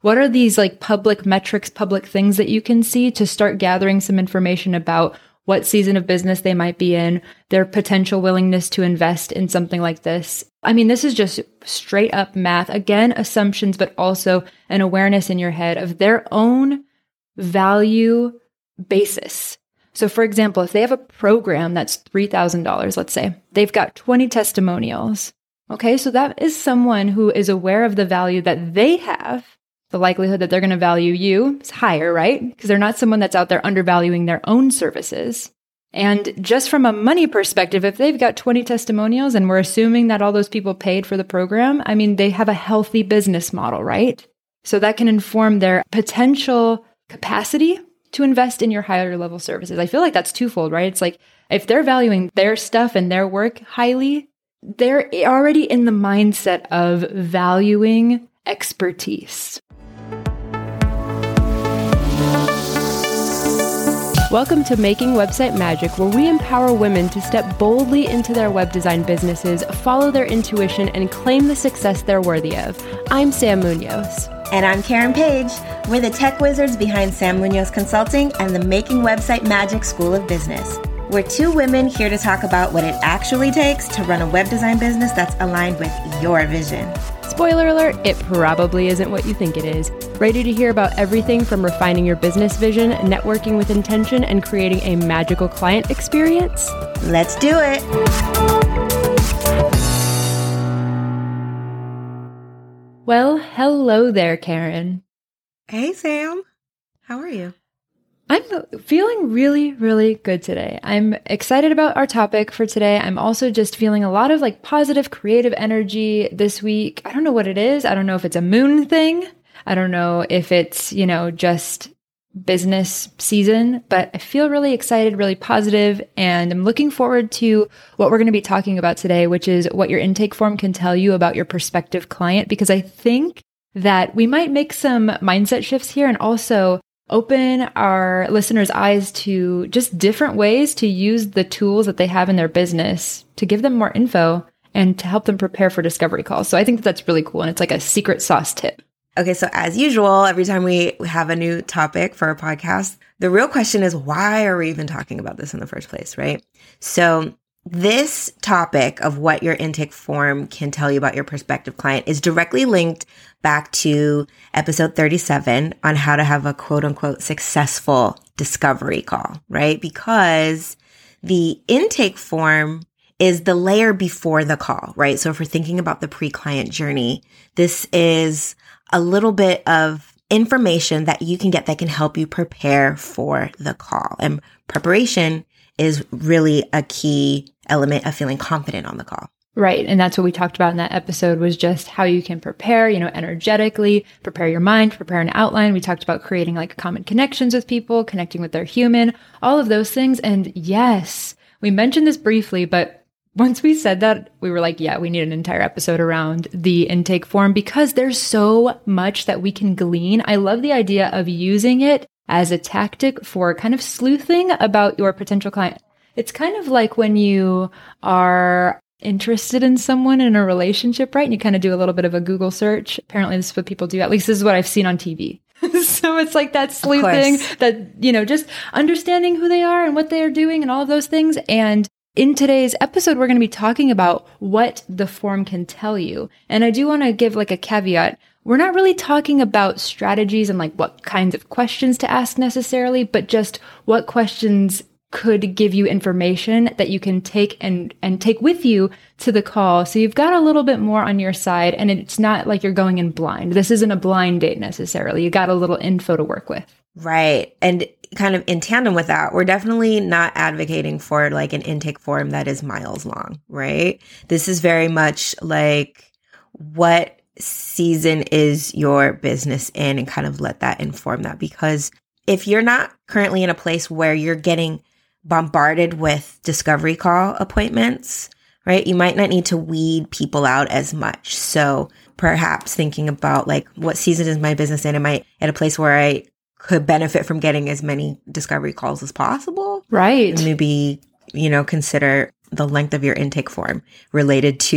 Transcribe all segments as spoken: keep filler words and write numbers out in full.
what are these like public metrics, public things that you can see to start gathering some information about what season of business they might be in, their potential willingness to invest in something like this. I mean, this is just straight up math. Again, assumptions, but also an awareness in your head of their own value basis. So for example, if they have a program that's three thousand dollars, let's say, they've got twenty testimonials. Okay, so that is someone who is aware of the value that they have. The likelihood that they're going to value you is higher, right? Because they're not someone that's out there undervaluing their own services. And just from a money perspective, if they've got twenty testimonials and we're assuming that all those people paid for the program, I mean, they have a healthy business model, right? So that can inform their potential capacity to invest in your higher level services. I feel like that's twofold, right? It's like if they're valuing their stuff and their work highly, they're already in the mindset of valuing expertise. Welcome to Making Website Magic, where we empower women to step boldly into their web design businesses, follow their intuition, and claim the success they're worthy of. I'm Sam Munoz. And I'm Karen Page. We're the tech wizards behind Sam Munoz Consulting and the Making Website Magic School of Business. We're two women here to talk about what it actually takes to run a web design business that's aligned with your vision. Spoiler alert, it probably isn't what you think it is. Ready to hear about everything from refining your business vision, networking with intention, and creating a magical client experience? Let's do it. Well, hello there, Karen. Hey, Sam. How are you? I'm feeling really, really good today. I'm excited about our topic for today. I'm also just feeling a lot of like positive, creative energy this week. I don't know what it is. I don't know if it's a moon thing. I don't know if it's, you know, just business season, but I feel really excited, really positive, and I'm looking forward to what we're going to be talking about today, which is what your intake form can tell you about your prospective client, because I think that we might make some mindset shifts here and also open our listeners' eyes to just different ways to use the tools that they have in their business to give them more info and to help them prepare for discovery calls. So I think that that's really cool. And it's like a secret sauce tip. Okay, so as usual, every time we have a new topic for our podcast, the real question is, why are we even talking about this in the first place, right? So this topic of what your intake form can tell you about your prospective client is directly linked back to episode thirty-seven on how to have a quote unquote successful discovery call, right? Because the intake form is the layer before the call, right? So if we're thinking about the pre-client journey, this is a little bit of information that you can get that can help you prepare for the call. And preparation is really a key element of feeling confident on the call. Right. And that's what we talked about in that episode, was just how you can prepare, you know, energetically, prepare your mind, prepare an outline. We talked about creating like common connections with people, connecting with their human, all of those things. And yes, we mentioned this briefly, but once we said that, we were like, yeah, we need an entire episode around the intake form because there's so much that we can glean. I love the idea of using it as a tactic for kind of sleuthing about your potential client. It's kind of like when you are interested in someone in a relationship, right? And you kind of do a little bit of a Google search. Apparently this is what people do. At least this is what I've seen on T V. So it's like that sleuthing, that, you know, just understanding who they are and what they are doing and all of those things. And in today's episode, we're going to be talking about what the form can tell you. And I do want to give like a caveat. We're not really talking about strategies and like what kinds of questions to ask necessarily, but just what questions could give you information that you can take and, and take with you to the call. So you've got a little bit more on your side, and it's not like you're going in blind. This isn't a blind date necessarily. You got a little info to work with. Right. And kind of in tandem with that, we're definitely not advocating for like an intake form that is miles long, right? This is very much like what season is your business in, and kind of let that inform that. Because if you're not currently in a place where you're getting bombarded with discovery call appointments, right, you might not need to weed people out as much. So perhaps thinking about like, what season is my business in? Am I at a place where I could benefit from getting as many discovery calls as possible? Right. And maybe, you know, consider the length of your intake form related to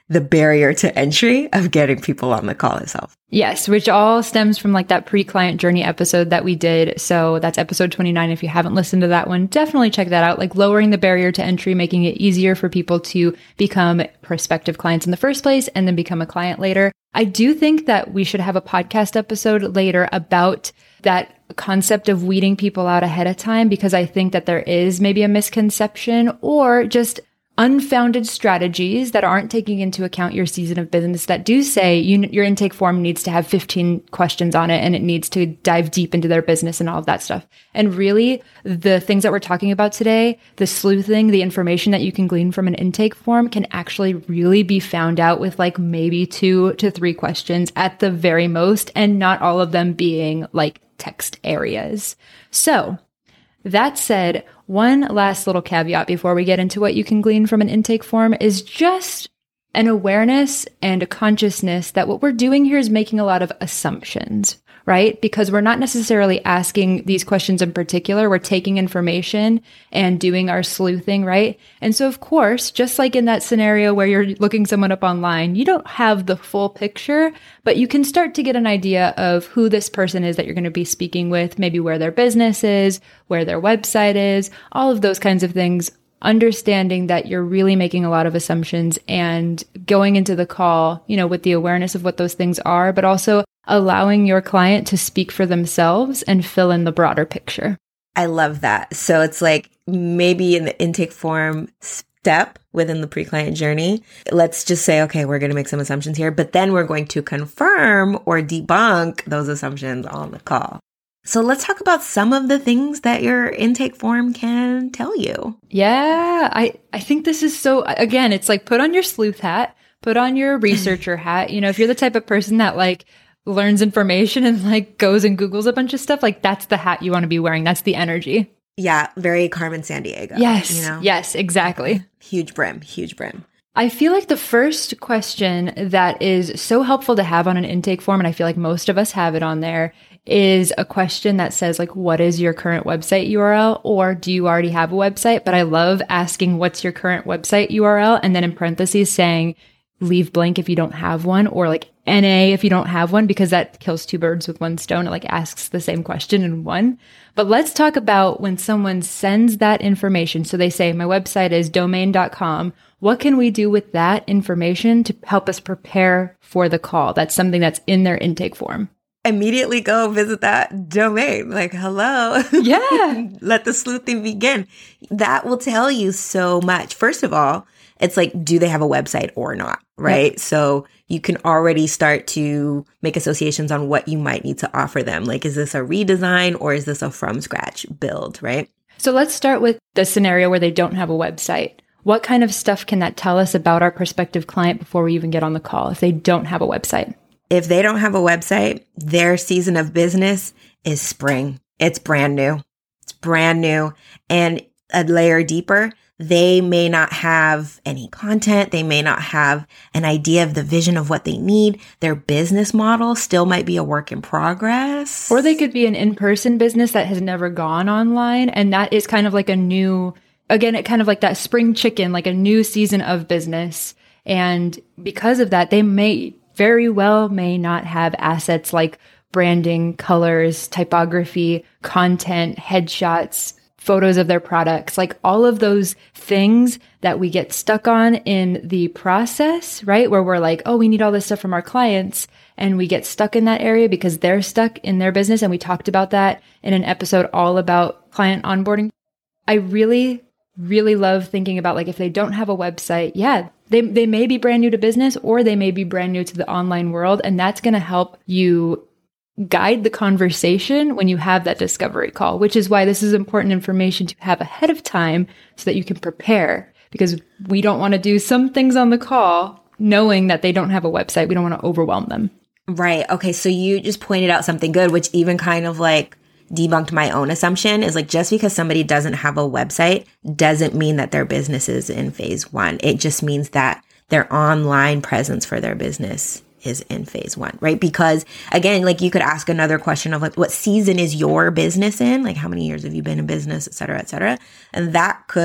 the barrier to entry of getting people on the call itself. Yes, which all stems from like that pre-client journey episode that we did. So that's episode twenty-nine. If you haven't listened to that one, definitely check that out. Like lowering the barrier to entry, making it easier for people to become prospective clients in the first place and then become a client later. I do think that we should have a podcast episode later about that concept of weeding people out ahead of time, because I think that there is maybe a misconception or just unfounded strategies that aren't taking into account your season of business that do say you, your intake form needs to have fifteen questions on it and it needs to dive deep into their business and all of that stuff. And really, the things that we're talking about today, the sleuthing, the information that you can glean from an intake form can actually really be found out with like maybe two to three questions at the very most, and not all of them being like text areas. So that said, one last little caveat before we get into what you can glean from an intake form is just an awareness and a consciousness that what we're doing here is making a lot of assumptions, right? Because we're not necessarily asking these questions in particular. We're taking information and doing our sleuthing, right? And so, of course, just like in that scenario where you're looking someone up online, you don't have the full picture, but you can start to get an idea of who this person is that you're going to be speaking with, maybe where their business is, where their website is, all of those kinds of things. Understanding that you're really making a lot of assumptions and going into the call, you know, with the awareness of what those things are, but also allowing your client to speak for themselves and fill in the broader picture. I love that. So it's like maybe in the intake form step within the pre-client journey, let's just say, okay, we're going to make some assumptions here, but then we're going to confirm or debunk those assumptions on the call. So let's talk about some of the things that your intake form can tell you. Yeah, I, I think this is so, again, it's like put on your sleuth hat, put on your researcher hat. You know, if you're the type of person that like learns information and like goes and Googles a bunch of stuff, like that's the hat you want to be wearing. That's the energy. Yeah, very Carmen Sandiego. Yes, you know? Yes, exactly. Huge brim, huge brim. I feel like the first question that is so helpful to have on an intake form, and I feel like most of us have it on there, is a question that says like, what is your current website U R L? Or do you already have a website? But I love asking what's your current website U R L? And then in parentheses saying, leave blank if you don't have one, or like N A if you don't have one, because that kills two birds with one stone. It like asks the same question in one. But let's talk about when someone sends that information. So they say, my website is domain dot com. What can we do with that information to help us prepare for the call? That's something that's in their intake form. Immediately go visit that domain. Like, hello. Yeah. Let the sleuthing begin. That will tell you so much. First of all, it's like, do they have a website or not? Right. Yep. So you can already start to make associations on what you might need to offer them. Like, is this a redesign or is this a from scratch build? Right. So let's start with the scenario where they don't have a website. What kind of stuff can that tell us about our prospective client before we even get on the call if they don't have a website? If they don't have a website, their season of business is spring. It's brand new. It's brand new. And a layer deeper, they may not have any content. They may not have an idea of the vision of what they need. Their business model still might be a work in progress. Or they could be an in-person business that has never gone online. And that is kind of like a new, again, it kind of like that spring chicken, like a new season of business. And because of that, they may very well may not have assets like branding, colors, typography, content, headshots, photos of their products, like all of those things that we get stuck on in the process, right? Where we're like, oh, we need all this stuff from our clients. And we get stuck in that area because they're stuck in their business. And we talked about that in an episode all about client onboarding. I really, really love thinking about like, if they don't have a website, yeah, They they may be brand new to business or they may be brand new to the online world. And that's going to help you guide the conversation when you have that discovery call, which is why this is important information to have ahead of time so that you can prepare, because we don't want to do some things on the call knowing that they don't have a website. We don't want to overwhelm them. Right. Okay. So you just pointed out something good, which even kind of like debunked my own assumption, is like, just because somebody doesn't have a website doesn't mean that their business is in phase one. It just means that their online presence for their business is in phase one, right? Because again, like you could ask another question of like, what season is your business in? Like, how many years have you been in business, et cetera, et cetera. And that could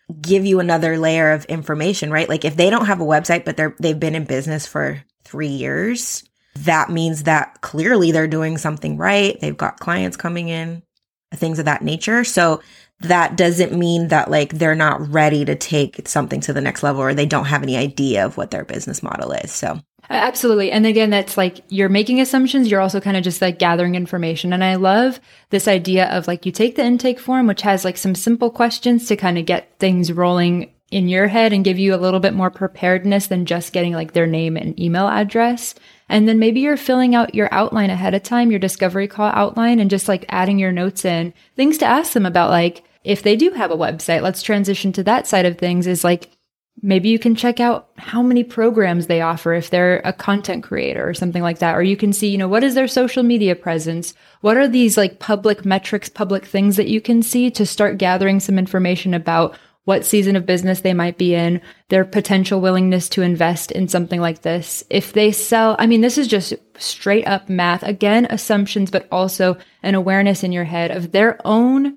give you another layer of information, right? Like if they don't have a website, but they're, they've been in business for three years, that means that clearly they're doing something right. They've got clients coming in, things of that nature. So that doesn't mean that like they're not ready to take something to the next level or they don't have any idea of what their business model is. So absolutely. And again, that's like you're making assumptions. You're also kind of just like gathering information. And I love this idea of like you take the intake form, which has like some simple questions to kind of get things rolling in your head and give you a little bit more preparedness than just getting like their name and email address. And then maybe you're filling out your outline ahead of time, your discovery call outline, and just like adding your notes in, things to ask them about. Like if they do have a website, let's transition to that side of things is like, maybe you can check out how many programs they offer if they're a content creator or something like that. Or you can see, you know, what is their social media presence? What are these like public metrics, public things that you can see to start gathering some information about what season of business they might be in, their potential willingness to invest in something like this. If they sell, I mean, this is just straight up math. Again, assumptions, but also an awareness in your head of their own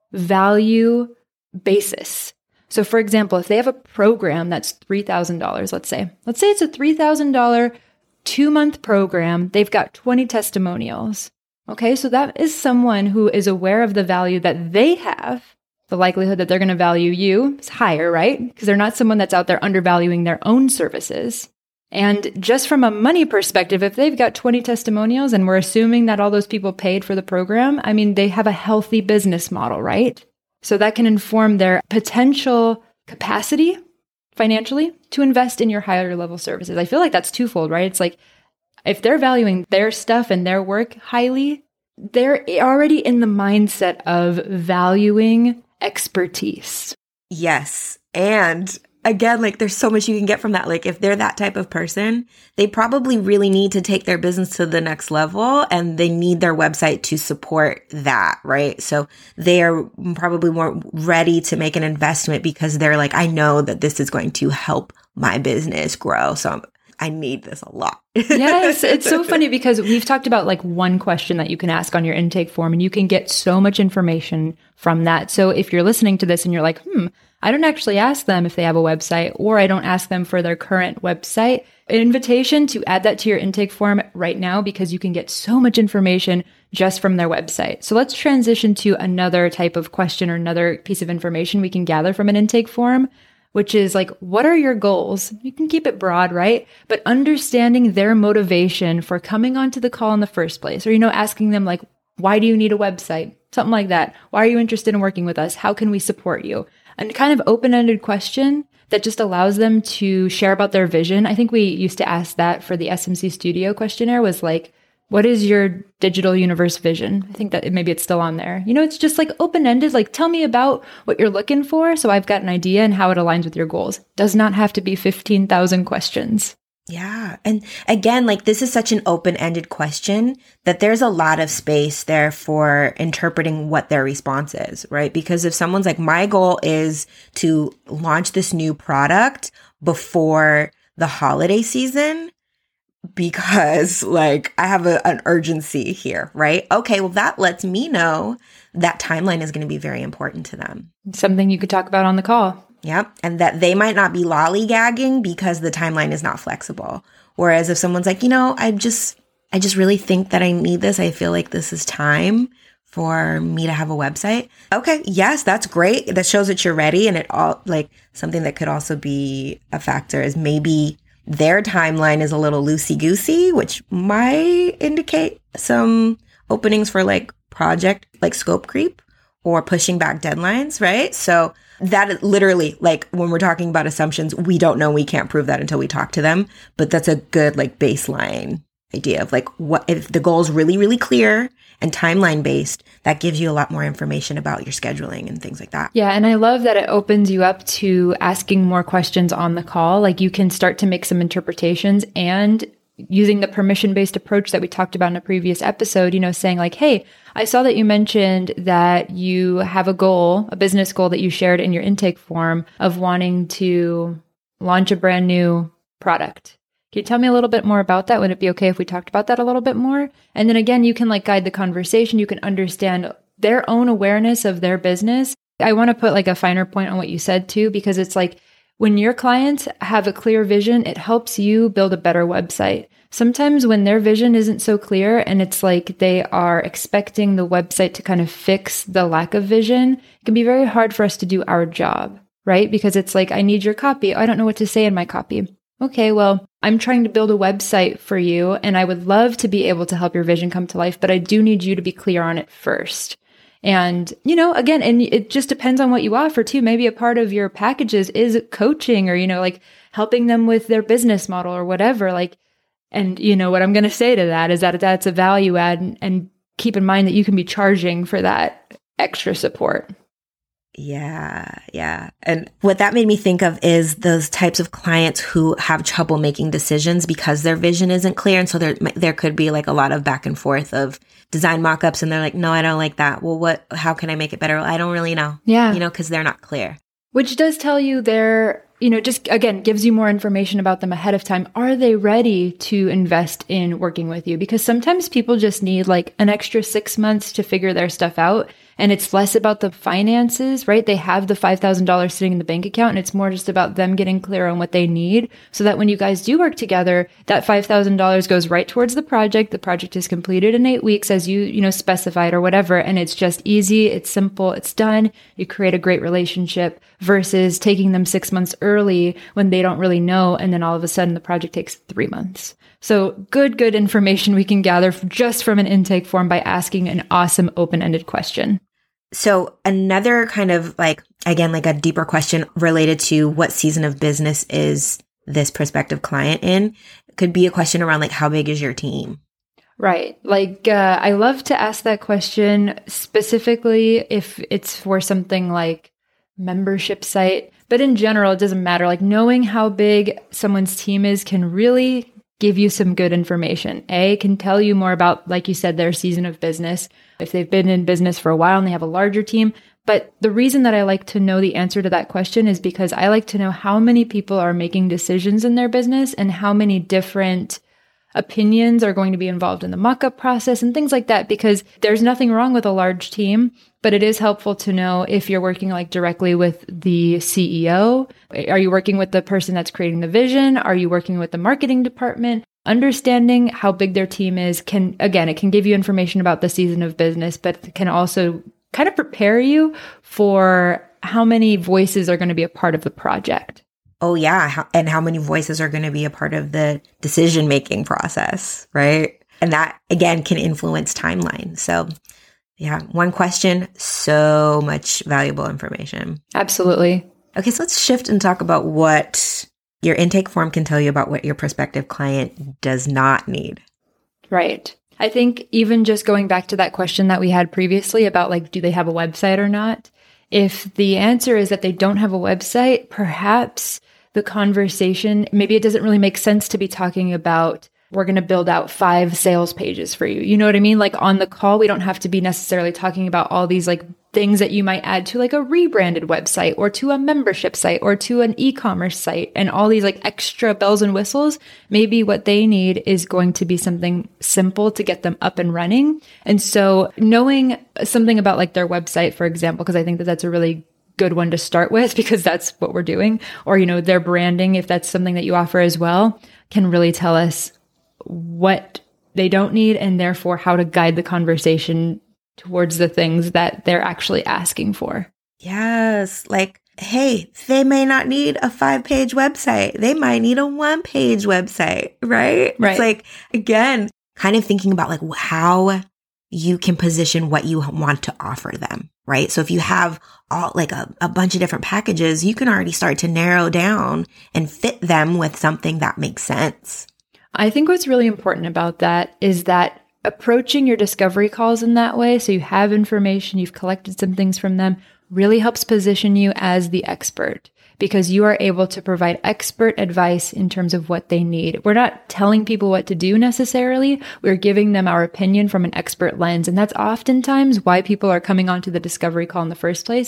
value basis. So for example, if they have a program that's three thousand dollars, let's say, let's say it's a three thousand dollars two-month program, they've got twenty testimonials. Okay, so that is someone who is aware of the value that they have. The likelihood that they're going to value you is higher, right? Because they're not someone that's out there undervaluing their own services. And just from a money perspective, if they've got twenty testimonials and we're assuming that all those people paid for the program, I mean, they have a healthy business model, right? So that can inform their potential capacity financially to invest in your higher level services. I feel like that's twofold, right? It's like if they're valuing their stuff and their work highly, they're already in the mindset of valuing expertise. Yes. And again, like there's so much you can get from that. Like if they're that type of person, they probably really need to take their business to the next level and they need their website to support that, right? So they are probably more ready to make an investment because they're like, I know that this is going to help my business grow. So I'm, I need this a lot. Yes. It's so funny because we've talked about like one question that you can ask on your intake form and you can get so much information from that. So if you're listening to this and you're like, hmm, I don't actually ask them if they have a website or I don't ask them for their current website, an invitation to add that to your intake form right now because you can get so much information just from their website. So let's transition to another type of question or another piece of information we can gather from an intake form, which is like, what are your goals? You can keep it broad, right? But understanding their motivation for coming onto the call in the first place, or, you know, asking them like, why do you need a website? Something like that. Why are you interested in working with us? How can we support you? And kind of open-ended question that just allows them to share about their vision. I think we used to ask that for the S M C Studio questionnaire was like, what is your digital universe vision? I think that it, maybe it's still on there. You know, it's just like open-ended, like tell me about what you're looking for so I've got an idea and how it aligns with your goals. Does not have to be fifteen thousand questions. Yeah. And again, like this is such an open-ended question that there's a lot of space there for interpreting what their response is, right? Because if someone's like, my goal is to launch this new product before the holiday season, because like I have a, an urgency here, right? Okay, well that lets me know that timeline is going to be very important to them. Something you could talk about on the call. Yep. And that they might not be lollygagging because the timeline is not flexible. Whereas if someone's like, you know, I just, I just really think that I need this. I feel like this is time for me to have a website. Okay. Yes, that's great. That shows that you're ready. And it all like something that could also be a factor is maybe their timeline is a little loosey-goosey, which might indicate some openings for like project, like scope creep or pushing back deadlines, right? So that literally, like when we're talking about assumptions, we don't know, we can't prove that until we talk to them. But that's a good like baseline idea of like what if the goal is really, really clear and timeline based, that gives you a lot more information about your scheduling and things like that. Yeah. And I love that it opens you up to asking more questions on the call. Like you can start to make some interpretations and using the permission-based approach that we talked about in a previous episode, you know, saying like, hey, I saw that you mentioned that you have a goal, a business goal that you shared in your intake form of wanting to launch a brand new product. Can you tell me a little bit more about that? Would it be okay if we talked about that a little bit more? And then again, you can like guide the conversation. You can understand their own awareness of their business I want to put like a finer point on what you said too, because it's like when your clients have a clear vision, it helps you build a better website. Sometimes when their vision isn't so clear and it's like they are expecting the website to kind of fix the lack of vision, it can be very hard for us to do our job, right? Because it's like, I need your copy. I don't know what to say in my copy. Okay, well, I'm trying to build a website for you and I would love to be able to help your vision come to life, but I do need you to be clear on it first. And, you know, again, and it just depends on what you offer too. Maybe a part of your packages is coaching or, you know, like helping them with their business model or whatever. Like, and, you know, what I'm going to say to that is that that's a value add, and, and keep in mind that you can be charging for that extra support. Yeah, yeah. And what that made me think of is those types of clients who have trouble making decisions because their vision isn't clear. And so there, there could be like a lot of back and forth of design mock-ups and they're like, no, I don't like that. Well, what, how can I make it better? Well, I don't really know. Yeah. You know, because they're not clear. Which does tell you they're, you know, just again, gives you more information about them ahead of time. Are they ready to invest in working with you? Because sometimes people just need like an extra six months to figure their stuff out. And it's less about the finances, right? They have the five thousand dollars sitting in the bank account and it's more just about them getting clear on what they need so that when you guys do work together, that five thousand dollars goes right towards the project. The project is completed in eight weeks as you, you know, specified or whatever. And it's just easy. It's simple. It's done. You create a great relationship versus taking them six months early when they don't really know. And then all of a sudden the project takes three months. So good, good information we can gather just from an intake form by asking an awesome open-ended question. So another kind of like, again, like a deeper question related to what season of business is this prospective client in could be a question around like, how big is your team? Right. Like, uh, I love to ask that question specifically if it's for something like membership site, but in general, it doesn't matter. Like knowing how big someone's team is can really give you some good information. A, can tell you more about, like you said, their season of business, if they've been in business for a while and they have a larger team. But the reason that I like to know the answer to that question is because I like to know how many people are making decisions in their business and how many different opinions are going to be involved in the mock-up process and things like that, because there's nothing wrong with a large team, but it is helpful to know if you're working like directly with the C E O. Are you working with the person that's creating the vision? Are you working with the marketing department? Understanding how big their team is can, again, it can give you information about the season of business, but can also kind of prepare you for how many voices are going to be a part of the project. Oh, yeah. And how many voices are going to be a part of the decision-making process, right? And that, again, can influence timeline. So, yeah, one question, so much valuable information. Absolutely. Okay, so let's shift and talk about what your intake form can tell you about what your prospective client does not need. Right. I think even just going back to that question that we had previously about like, do they have a website or not? If the answer is that they don't have a website, perhaps the conversation, maybe it doesn't really make sense to be talking about, we're going to build out five sales pages for you. You know what I mean? Like on the call, we don't have to be necessarily talking about all these like things that you might add to like a rebranded website or to a membership site or to an e-commerce site and all these like extra bells and whistles. Maybe what they need is going to be something simple to get them up and running. And so knowing something about like their website, for example, because I think that that's a really good one to start with because that's what we're doing, or, you know, their branding, if that's something that you offer as well, can really tell us what they don't need and therefore how to guide the conversation towards the things that they're actually asking for. Yes. Like, hey, they may not need a five page website. They might need a one page website, right? Right. It's like, again, kind of thinking about like how you can position what you want to offer them, right? So if you have all like a, a bunch of different packages, you can already start to narrow down and fit them with something that makes sense. I think what's really important about that is that approaching your discovery calls in that way, so you have information, you've collected some things from them, really helps position you as the expert because you are able to provide expert advice in terms of what they need. We're not telling people what to do necessarily. We're giving them our opinion from an expert lens. And that's oftentimes why people are coming onto the discovery call in the first place is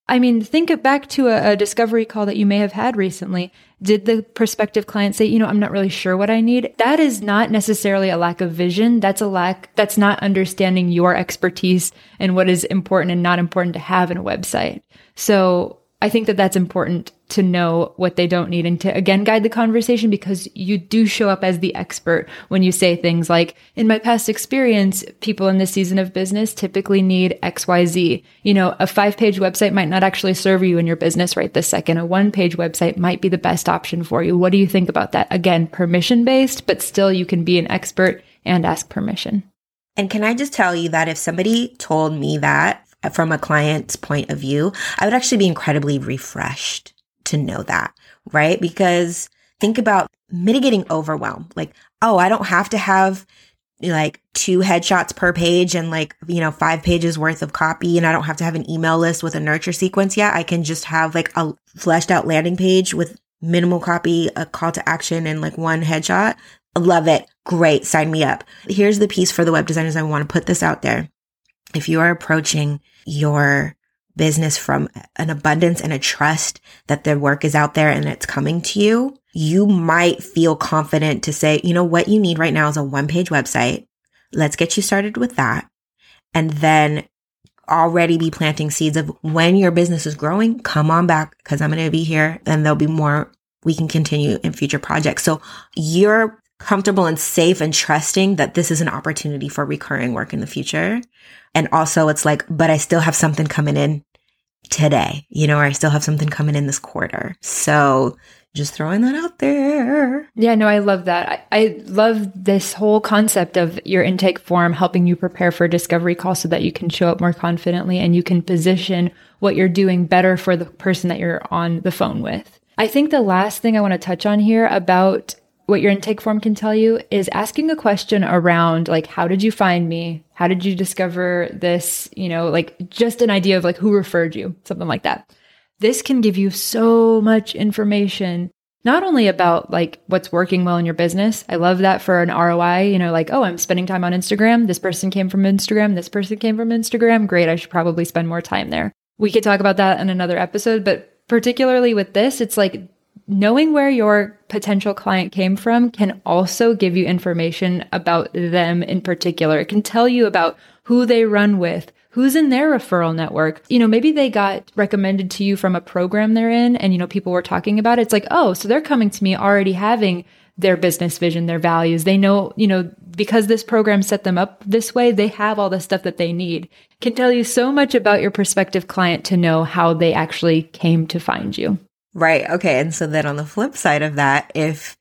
I mean, think back to a, a discovery call that you may have had recently. Did the prospective client say, you know, I'm not really sure what I need? That is not necessarily a lack of vision. That's a lack, that's not understanding your expertise and what is important and not important to have in a website. So I think that that's important to know what they don't need and to, again, guide the conversation, because you do show up as the expert when you say things like, in my past experience, people in this season of business typically need X Y Z. You know, a five-page website might not actually serve you in your business right this second. A one-page website might be the best option for you. What do you think about that? Again, permission-based, but still you can be an expert and ask permission. And can I just tell you that if somebody told me that from a client's point of view, I would actually be incredibly refreshed to know that, right? Because think about mitigating overwhelm. Like, oh, I don't have to have like two headshots per page and like, you know, five pages worth of copy. And I don't have to have an email list with a nurture sequence yet. I can just have like a fleshed out landing page with minimal copy, a call to action, and like one headshot. Love it. Great. Sign me up. Here's the piece for the web designers. I want to put this out there. If you are approaching your business from an abundance and a trust that the work is out there and it's coming to you, you might feel confident to say, you know, what you need right now is a one-page website. Let's get you started with that. And then already be planting seeds of when your business is growing, come on back because I'm going to be here and there'll be more we can continue in future projects. So you're comfortable and safe and trusting that this is an opportunity for recurring work in the future. And also it's like, but I still have something coming in today, you know, or I still have something coming in this quarter. So just throwing that out there. Yeah, no, I love that. I, I love this whole concept of your intake form helping you prepare for a discovery call so that you can show up more confidently and you can position what you're doing better for the person that you're on the phone with. I think the last thing I want to touch on here about what your intake form can tell you is asking a question around like, how did you find me? How did you discover this? You know, like just an idea of like who referred you, something like that. This can give you so much information, not only about like what's working well in your business. I love that for an R O I, you know, like, oh, I'm spending time on Instagram. This person came from Instagram. This person came from Instagram. Great. I should probably spend more time there. We could talk about that in another episode, but particularly with this, it's like knowing where your potential client came from can also give you information about them in particular. It can tell you about who they run with, who's in their referral network. You know, maybe they got recommended to you from a program they're in and, you know, people were talking about it. It's like, oh, so they're coming to me already having their business vision, their values. They know, you know, because this program set them up this way, they have all the stuff that they need. It can tell you so much about your prospective client to know how they actually came to find you. Right. Okay. And so then on the flip side of that, if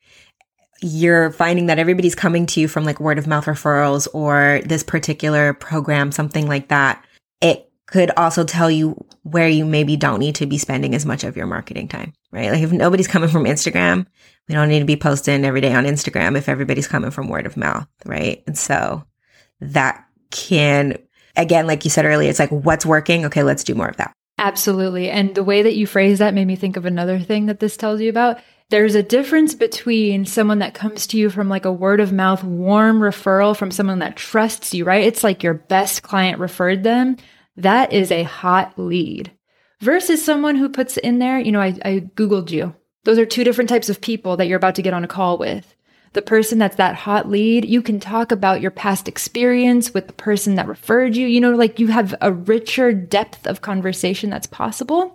you're finding that everybody's coming to you from like word of mouth referrals or this particular program, something like that, it could also tell you where you maybe don't need to be spending as much of your marketing time, right? Like if nobody's coming from Instagram, we don't need to be posting every day on Instagram if everybody's coming from word of mouth, right? And so that can, again, like you said earlier, it's like, what's working? Okay, let's do more of that. Absolutely. And the way that you phrase that made me think of another thing that this tells you about. There's a difference between someone that comes to you from like a word of mouth, warm referral from someone that trusts you, right? It's like your best client referred them. That is a hot lead versus someone who puts in there, you know, I, I Googled you. Those are two different types of people that you're about to get on a call with. The person that's that hot lead, you can talk about your past experience with the person that referred you. You know, like you have a richer depth of conversation that's possible.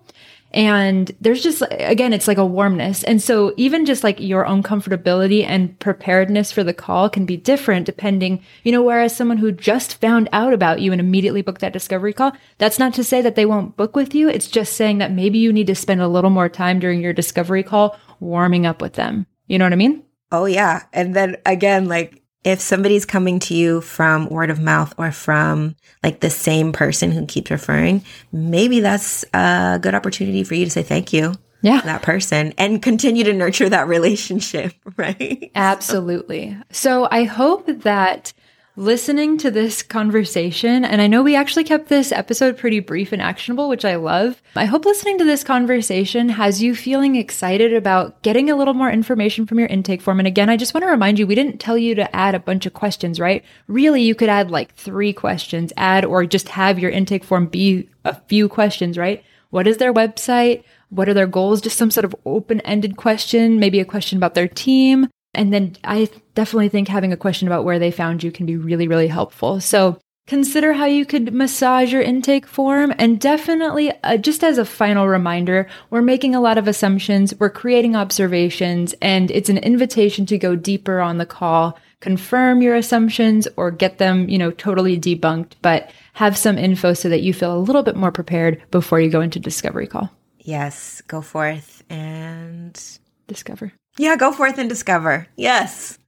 And there's just, again, it's like a warmness. And so even just like your own comfortability and preparedness for the call can be different depending, you know, whereas someone who just found out about you and immediately booked that discovery call, that's not to say that they won't book with you. It's just saying that maybe you need to spend a little more time during your discovery call warming up with them. You know what I mean? Oh, yeah. And then again, like if somebody's coming to you from word of mouth or from like the same person who keeps referring, maybe that's a good opportunity for you to say thank you yeah. to that person and continue to nurture that relationship, right? Absolutely. So I hope that listening to this conversation, and I know we actually kept this episode pretty brief and actionable, which I love. I hope listening to this conversation has you feeling excited about getting a little more information from your intake form. And again, I just want to remind you, we didn't tell you to add a bunch of questions, right? Really, you could add like three questions, add or just have your intake form be a few questions, right? what is their website? What are their goals? Just some sort of open-ended question, maybe a question about their team. And then I definitely think having a question about where they found you can be really, really helpful. So consider how you could massage your intake form. And definitely, uh, just as a final reminder, we're making a lot of assumptions, we're creating observations, and it's an invitation to go deeper on the call, confirm your assumptions or get them, you know, totally debunked, but have some info so that you feel a little bit more prepared before you go into discovery call. Yes, go forth and discover. Yeah, go forth and discover. Yes.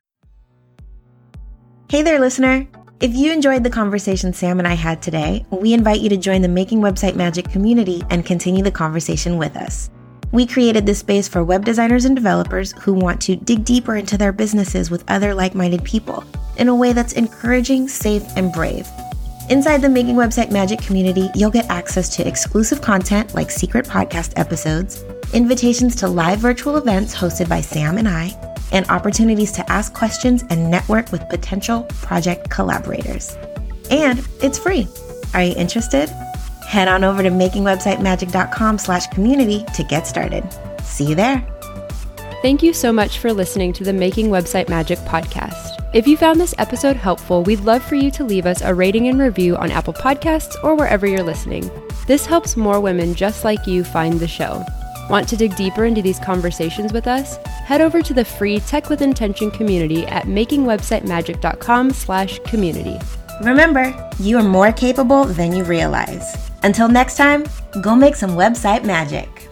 Hey there, listener. If you enjoyed the conversation Sam and I had today, we invite you to join the Making Website Magic community and continue the conversation with us. We created this space for web designers and developers who want to dig deeper into their businesses with other like-minded people in a way that's encouraging, safe, and brave. Inside the Making Website Magic community, you'll get access to exclusive content like secret podcast episodes, invitations to live virtual events hosted by Sam and I, and opportunities to ask questions and network with potential project collaborators. And it's free. Are you interested? Head on over to makingwebsitemagic.com slash community to get started. See you there. Thank you so much for listening to the Making Website Magic podcast. If you found this episode helpful, we'd love for you to leave us a rating and review on Apple Podcasts or wherever you're listening. This helps more women just like you find the show. Want to dig deeper into these conversations with us? Head over to the free Tech with Intention community at makingwebsitemagic.com slash community. Remember, you are more capable than you realize. Until next time, go make some website magic.